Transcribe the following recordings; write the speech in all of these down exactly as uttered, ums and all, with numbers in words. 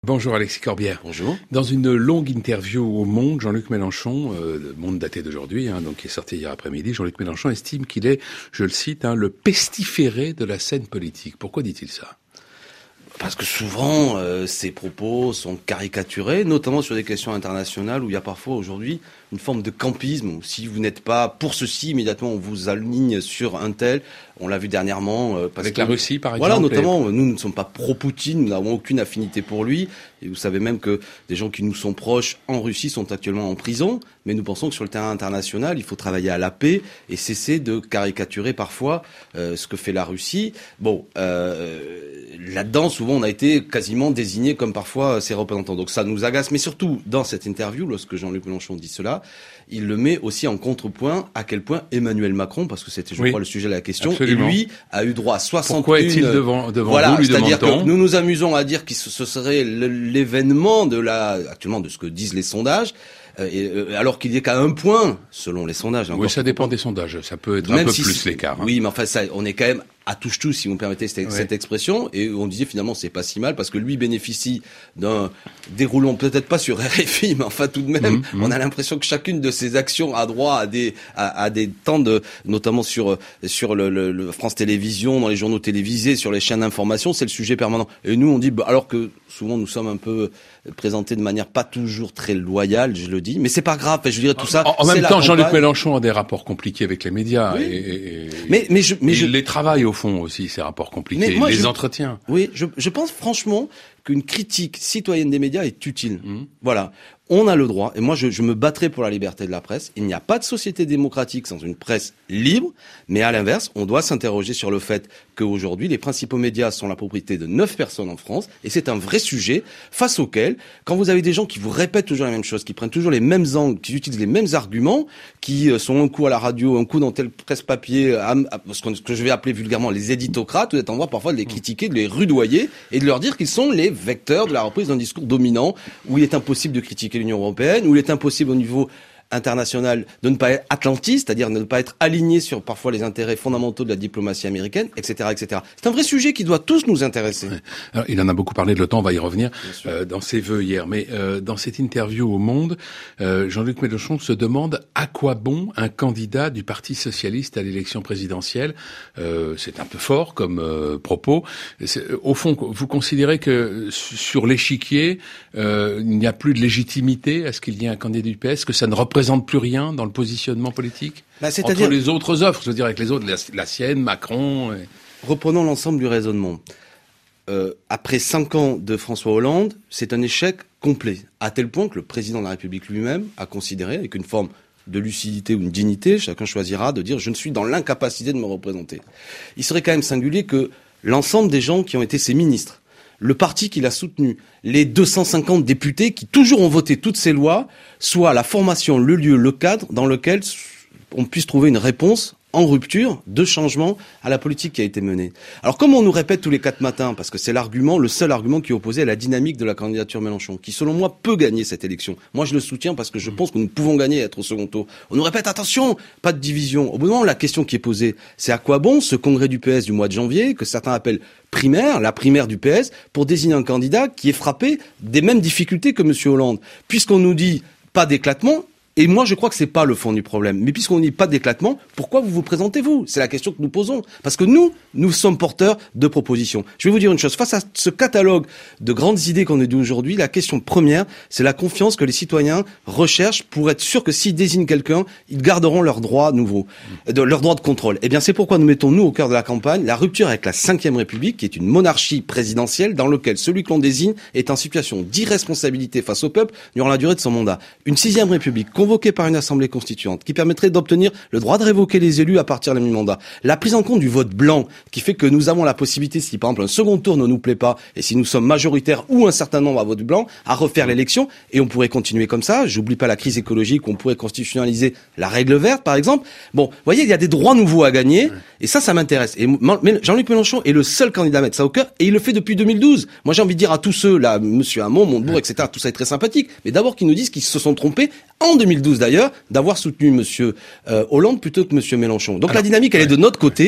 Bonjour Alexis Corbière. Bonjour. Dans une longue interview au Monde, Jean-Luc Mélenchon, euh, le Monde daté d'aujourd'hui, hein, donc qui est sorti hier après-midi, Jean-Luc Mélenchon estime qu'il est, je le cite, hein, le pestiféré de la scène politique. Pourquoi dit-il ça ? Parce que souvent, euh, ces propos sont caricaturés, notamment sur des questions internationales où il y a parfois aujourd'hui une forme de campisme, où si vous n'êtes pas pour ceci, immédiatement on vous aligne sur un tel. On l'a vu dernièrement. Euh, parce Avec que, la Russie, par voilà, exemple. Voilà, notamment, et... nous ne sommes pas pro-Poutine, nous n'avons aucune affinité pour lui. Et vous savez même que des gens qui nous sont proches en Russie sont actuellement en prison. Mais nous pensons que sur le terrain international, il faut travailler à la paix et cesser de caricaturer parfois euh, ce que fait la Russie. Bon, euh, là-dedans, souvent, on a été quasiment désigné comme parfois ses représentants. Donc ça nous agace. Mais surtout, dans cette interview, lorsque Jean-Luc Mélenchon dit cela, il le met aussi en contrepoint à quel point Emmanuel Macron, parce que c'était, je oui, crois, le sujet de la question, absolument. Et lui a eu droit à soixante et un... Pourquoi est-il devant, devant voilà, vous, lui c'est-à-dire demande-t-on ? que nous nous amusons à dire que ce serait l'événement de la, actuellement, de ce que disent les sondages, euh, et, euh, alors qu'il n'y a qu'à un point, selon les sondages. Oui, ça dépend des sondages. Ça peut être même un peu si plus l'écart. Hein. Oui, mais enfin, ça, on est quand même à touche-touche, si vous me permettez cette, ouais. cette expression, et on disait finalement c'est pas si mal parce que lui bénéficie d'un déroulement, peut-être pas sur R F I, mais enfin tout de même, mmh, on a l'impression que chacune de ses actions a droit à des à, à des temps de, notamment sur sur le, le, le France Télévisions, dans les journaux télévisés, sur les chaînes d'information, c'est le sujet permanent. Et nous on dit, bah, alors que souvent nous sommes un peu présentés de manière pas toujours très loyale, je le dis, mais c'est pas grave. Je dirais tout ça. En, en même temps, Jean-Luc Mélenchon a des rapports compliqués avec les médias, oui. et, et, mais mais je mais et je il les travaille au fond aussi, ces rapports compliqués, moi, les je, entretiens. Oui, je, je pense franchement qu'une critique citoyenne des médias est utile. Mmh. Voilà. On a le droit, et moi je, je me battrai pour la liberté de la presse. Il n'y a pas de société démocratique sans une presse libre, mais à l'inverse, on doit s'interroger sur le fait qu'aujourd'hui, les principaux médias sont la propriété de neuf personnes en France, et c'est un vrai sujet face auquel, quand vous avez des gens qui vous répètent toujours la même chose, qui prennent toujours les mêmes angles, qui utilisent les mêmes arguments, qui sont un coup à la radio, un coup dans tel presse-papier, à, à, ce que je vais appeler vulgairement les éditocrates, vous êtes en droit parfois de les critiquer, de les rudoyer, et de leur dire qu'ils sont les vecteurs de la reprise d'un discours dominant, où il est impossible de critiquer l'Union européenne, où il est impossible au niveau international de ne pas être atlantiste, c'est-à-dire de ne pas être aligné sur parfois les intérêts fondamentaux de la diplomatie américaine, et cetera, et cetera. C'est un vrai sujet qui doit tous nous intéresser. Ouais. Alors, il en a beaucoup parlé de l'OTAN, on va y revenir euh, dans ses vœux hier. Mais euh, dans cette interview au Monde, euh, Jean-Luc Mélenchon se demande à quoi bon un candidat du Parti socialiste à l'élection présidentielle. Euh, c'est un peu fort comme euh, propos. C'est, au fond, vous considérez que sur l'échiquier, euh, il n'y a plus de légitimité à ce qu'il y ait un candidat du P S, que ça ne représente présente plus rien dans le positionnement politique bah, c'est-à-dire entre les autres offres, je veux dire avec les autres, la, la sienne, Macron. Et... Reprenons l'ensemble du raisonnement. Euh, après cinq ans de François Hollande, c'est un échec complet, à tel point que le président de la République lui-même a considéré, avec une forme de lucidité ou une dignité, chacun choisira, de dire je ne suis dans l'incapacité de me représenter. Il serait quand même singulier que l'ensemble des gens qui ont été ses ministres, le parti qu'il a soutenu, les deux cent cinquante députés qui toujours ont voté toutes ces lois, soit la formation, le lieu, le cadre dans lequel on puisse trouver une réponse en rupture de changement à la politique qui a été menée. Alors comme on nous répète tous les quatre matins, parce que c'est l'argument, le seul argument qui est opposé à la dynamique de la candidature Mélenchon, qui selon moi peut gagner cette élection. Moi je le soutiens parce que je pense que nous pouvons gagner et être au second tour. On nous répète attention, pas de division. Au bout d'un moment, la question qui est posée, c'est à quoi bon ce congrès du P S du mois de janvier, que certains appellent primaire, la primaire du P S, pour désigner un candidat qui est frappé des mêmes difficultés que M. Hollande. Puisqu'on nous dit pas d'éclatement, et moi, je crois que c'est pas le fond du problème. Mais puisqu'on n'y a pas d'éclatement, pourquoi vous vous présentez-vous ? C'est la question que nous posons. Parce que nous, nous sommes porteurs de propositions. Je vais vous dire une chose. Face à ce catalogue de grandes idées qu'on a dit aujourd'hui, la question première, c'est la confiance que les citoyens recherchent pour être sûrs que s'ils désignent quelqu'un, ils garderont leurs droits nouveaux, de, leurs droits de contrôle. Eh bien, c'est pourquoi nous mettons, nous, au cœur de la campagne, la rupture avec la cinquième République, qui est une monarchie présidentielle dans laquelle celui que l'on désigne est en situation d'irresponsabilité face au peuple durant la durée de son mandat. Une sixième République convoqué par une assemblée constituante, qui permettrait d'obtenir le droit de révoquer les élus à partir de la mi-mandat. La prise en compte du vote blanc, qui fait que nous avons la possibilité, si par exemple un second tour ne nous plaît pas, et si nous sommes majoritaires ou un certain nombre à vote blanc, à refaire l'élection, et on pourrait continuer comme ça. J'oublie pas la crise écologique, on pourrait constitutionnaliser la règle verte, par exemple. Bon, vous voyez, il y a des droits nouveaux à gagner, et ça, ça m'intéresse. Et Jean-Luc Mélenchon est le seul candidat à mettre ça au cœur, et il le fait depuis deux mille douze. Moi, j'ai envie de dire à tous ceux, là, Monsieur Hamon, Montebourg, et cetera, tout ça est très sympathique, mais d'abord qu'ils nous disent qu'ils se sont trompés en deux mille douze d'ailleurs, d'avoir soutenu Monsieur euh, Hollande plutôt que Monsieur Mélenchon. Donc Alors, la dynamique, elle ouais. est de notre côté,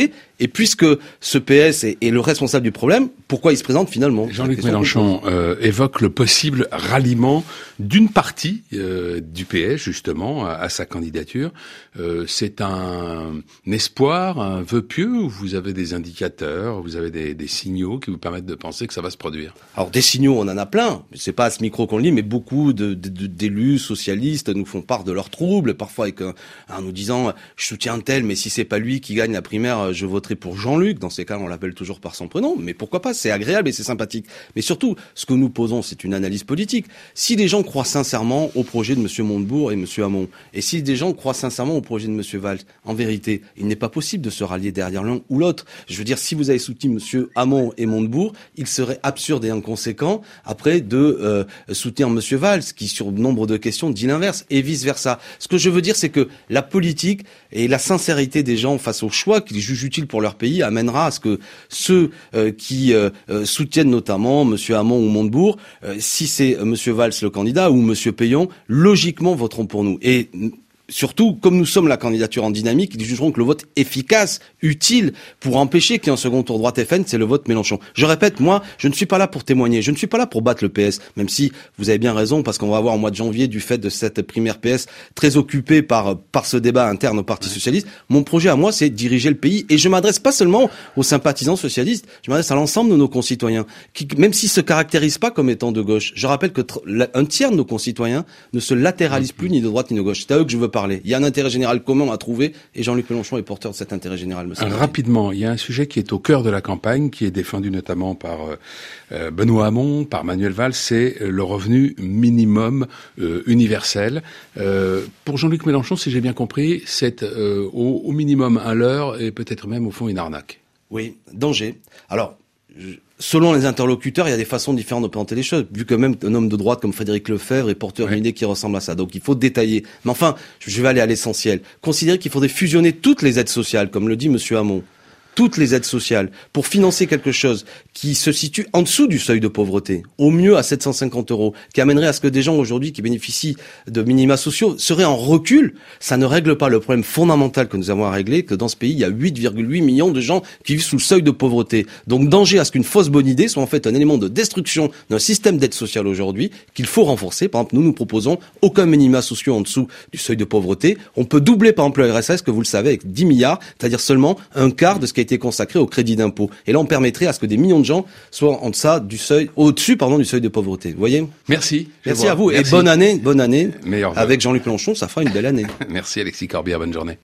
Et puisque ce P S est, est le responsable du problème, pourquoi il se présente finalement? Jean-Luc Mélenchon euh, évoque le possible ralliement d'une partie euh, du P S, justement, à, à sa candidature. Euh, c'est un, un espoir, un vœu pieux, ou vous avez des indicateurs, vous avez des, des signaux qui vous permettent de penser que ça va se produire? Alors des signaux, on en a plein. C'est pas à ce micro qu'on le lit, mais beaucoup de, de, de, d'élus socialistes nous font part de leurs troubles, parfois avec un, en nous disant « je soutiens tel, mais si c'est pas lui qui gagne la primaire, je voterai pour Jean-Luc ». Dans ces cas, on l'appelle toujours par son prénom, mais pourquoi pas? C'est agréable et c'est sympathique. Mais surtout, ce que nous posons, c'est une analyse politique. Si les gens croient sincèrement au projet de M. Montebourg et M. Hamon, et si des gens croient sincèrement au projet de M. Valls, en vérité, il n'est pas possible de se rallier derrière l'un ou l'autre. Je veux dire, si vous avez soutenu M. Hamon et Montebourg, il serait absurde et inconséquent après de euh, soutenir M. Valls, qui sur nombre de questions dit l'inverse, et vice-versa. Ce que je veux dire, c'est que la politique et la sincérité des gens face aux choix qu'ils jugent utiles pour leur pays amènera à ce que ceux euh, qui euh, soutiennent notamment M. Hamon ou Montebourg, euh, si c'est M. Valls le candidat ou M. Payon, logiquement voteront pour nous. Et surtout, comme nous sommes la candidature en dynamique, ils jugeront que le vote efficace, utile, pour empêcher qu'il y ait un second tour droite F N, c'est le vote Mélenchon. Je répète, moi, je ne suis pas là pour témoigner, je ne suis pas là pour battre le P S, même si vous avez bien raison, parce qu'on va avoir au mois de janvier, du fait de cette primaire P S, très occupée par par ce débat interne au Parti socialiste. Mon projet à moi, c'est diriger le pays, et je m'adresse pas seulement aux sympathisants socialistes, je m'adresse à l'ensemble de nos concitoyens, qui, même s'ils se caractérisent pas comme étant de gauche, je rappelle que un tiers de nos concitoyens ne se latéralisent plus ni de droite ni de gauche. C'est à eux que je veux parler. Il y a un intérêt général commun à trouver et Jean-Luc Mélenchon est porteur de cet intérêt général. Me Rapidement, il y a un sujet qui est au cœur de la campagne, qui est défendu notamment par euh, Benoît Hamon, par Manuel Valls, c'est le revenu minimum euh, universel. Euh, pour Jean-Luc Mélenchon, si j'ai bien compris, c'est euh, au, au minimum un leurre et peut-être même au fond une arnaque. Oui, danger. Alors, je... selon les interlocuteurs, il y a des façons différentes de présenter les choses, vu que même un homme de droite comme Frédéric Lefebvre est porteur d'une idée qui ressemble à ça. Donc il faut détailler. Mais enfin, je vais aller à l'essentiel. Considérer qu'il faudrait fusionner toutes les aides sociales, comme le dit M. Hamon, toutes les aides sociales, pour financer quelque chose qui se situe en dessous du seuil de pauvreté, au mieux à sept cent cinquante euros, qui amènerait à ce que des gens aujourd'hui qui bénéficient de minima sociaux seraient en recul, ça ne règle pas le problème fondamental que nous avons à régler, que dans ce pays, il y a huit virgule huit millions de gens qui vivent sous le seuil de pauvreté. Donc danger à ce qu'une fausse bonne idée soit en fait un élément de destruction d'un système d'aide sociale aujourd'hui, qu'il faut renforcer. Par exemple, nous, nous proposons aucun minima sociaux en dessous du seuil de pauvreté. On peut doubler, par exemple, le R S S, que vous le savez, avec dix milliards, c'est-à-dire seulement un quart de ce qui a été consacré au crédit d'impôt. Et là, on permettrait à ce que des millions de gens soient en deçà du seuil, au-dessus, pardon, du seuil de pauvreté. Vous voyez? Merci. Merci à vous. Merci. Et bonne année, bonne année. Meilleur avec Jean-Luc Mélenchon, ça fera une belle année. Merci Alexis Corbière, bonne journée.